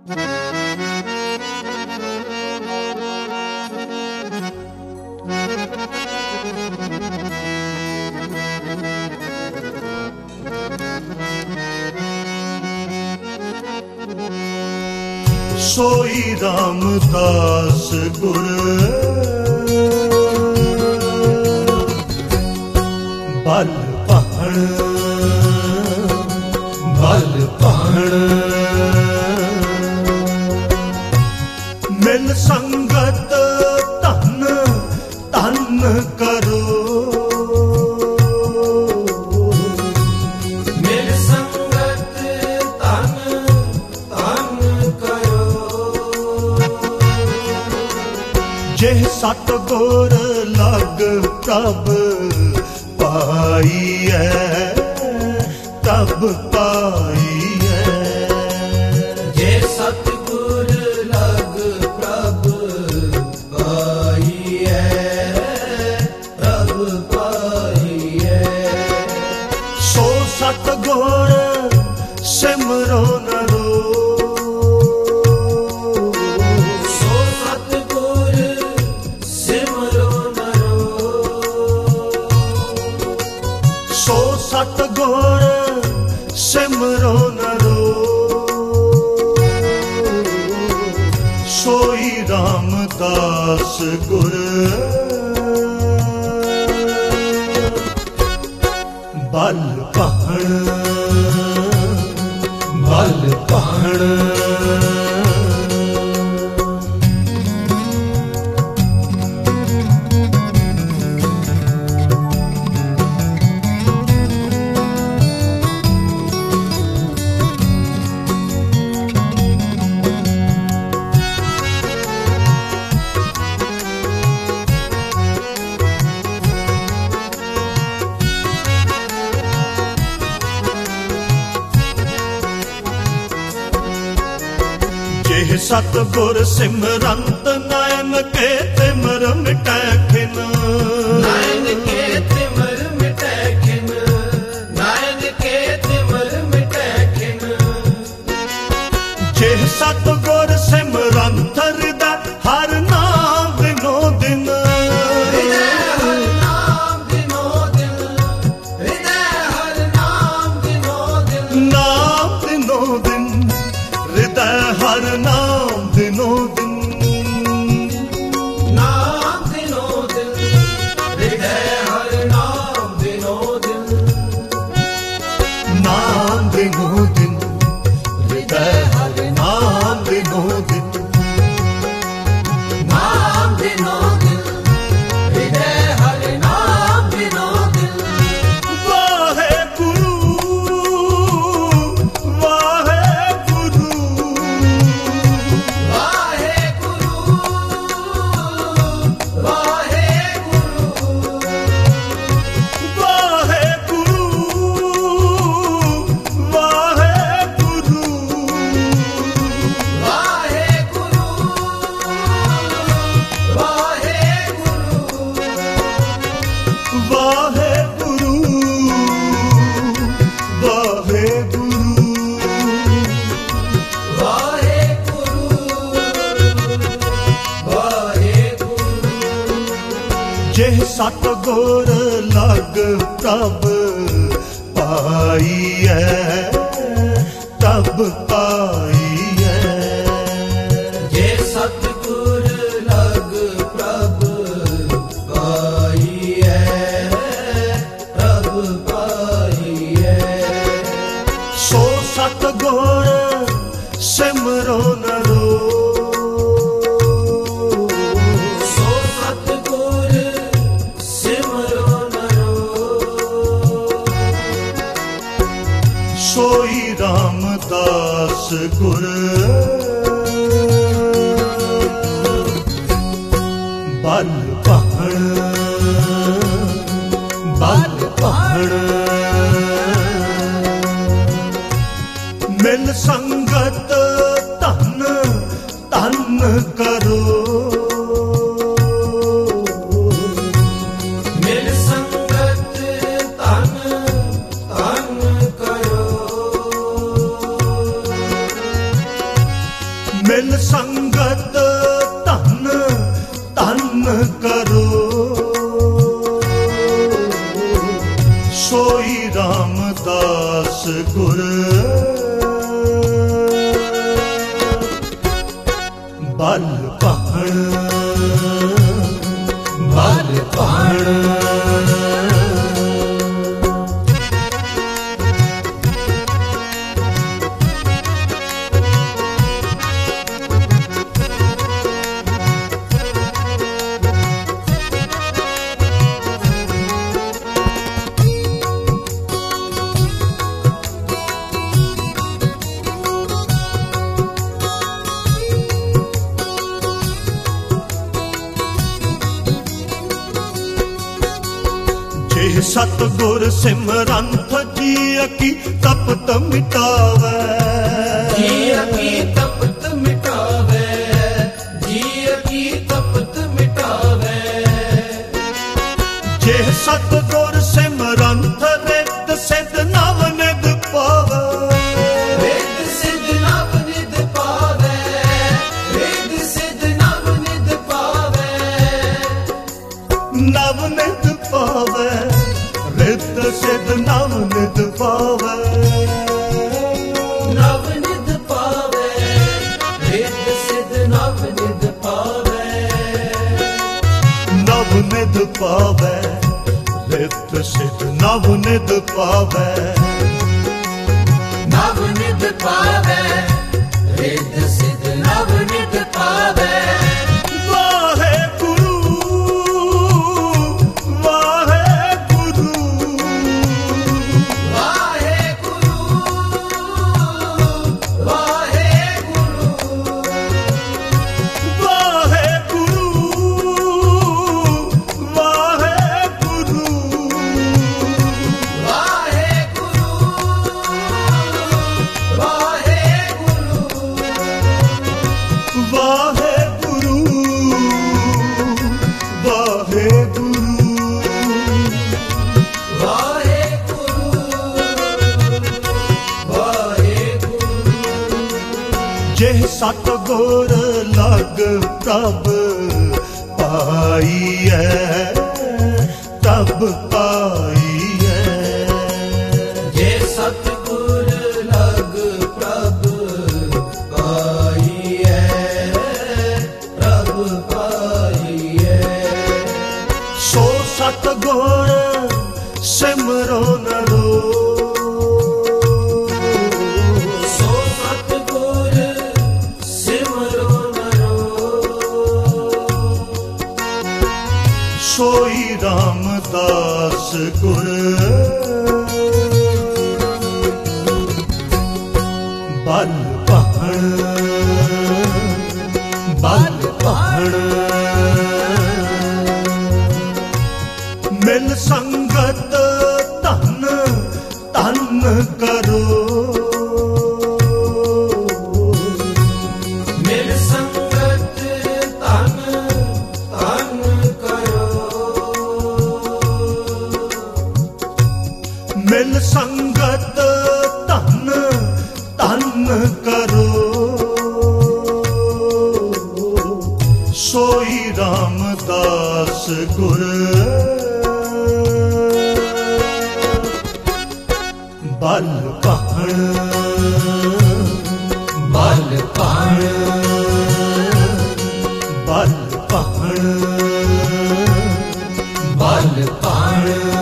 सोई रामदास गुर बल भाण बल भाण मिल संगत धन धन करो जे सतगुर लग तब पाइए तब पाइए जे सतगुर लग प्रभ पाइए तब पाइए सो सतगुर सिमरो नरो सतगुर सिमरो नरो सोई रामदास गुर बल भाण बल भाण सतगुर सिमरंत नयन के तिमर मिटै खिन नयन के तिमर मिटै खिन नयन के तिमर मिटै खिन जे सतगुर सिमरंत हृदय हर नाम दिनो दिन हृदय हर नाम दिनो दिन हृदय हर नाम दिनो दिन नाम दिनो दिन हृदय हर नाम दिनो दिन नाम दिनो दिन हृदय हर नाम दिनो दिन नाम दिनो दिन हृदय हर नाम दिनो दिन नाम दिनो दिन हृदय हर नाम दिनो दिन वाहे गुरु वाहे गुरु वाहे गुरु वाहे गुरु वाहे गुरु वाहे गुरु वाहे गुरु वाहे गुरु वाहे गुरु वाहे गुरु वाहे गुरु जे सतगुर लग तब पाइए तब पाइए जे सतगुर लग प्रभ पाइए प्रभ पाइए सो सतगुर सिमरो नरो सो सतगुर सिमरो नरो सोई रामदास गुर बल भाण बल भाण मिल संगत धन धन करो मिल संगत तन तन करो मिल संगत धन धन करो, सोई रामदास गुर बल पाण बल पाण। सतगुर सिमरंत जिय की तपत मिटावे, जिय की तपत मिटावे, जिय की तपत मिटावे। जे सतगुर सिमरंत रित सिद्ध नव निध पावे, रित सिद्ध नव निध पावे, रित सिद्ध नव निध पावे, नव निध पावे, रित सिद्ध नव निध पावे, नव निध पावे, रित सिद्ध नव निध पावे, नव निध पावे, रित सिद्ध नव निध पावे, नव निध पावे, रित सिद्ध नव निध पावे। सतगुर लग प्रभ पाईऐ, प्रभ पाईऐ। जे सतगुर लग प्रभ पाईऐ, प्रभ पाईऐ। सो सतगुर सिमरो नरो, सोई रामदास गुर बल पाण बल पाण। मिल संगत धन धन करो, मिल संगत धन धन करो, मिल संगत धन धन करो, सोई रामदास गुर बल पाण बल पाण बल पाण बल पाण।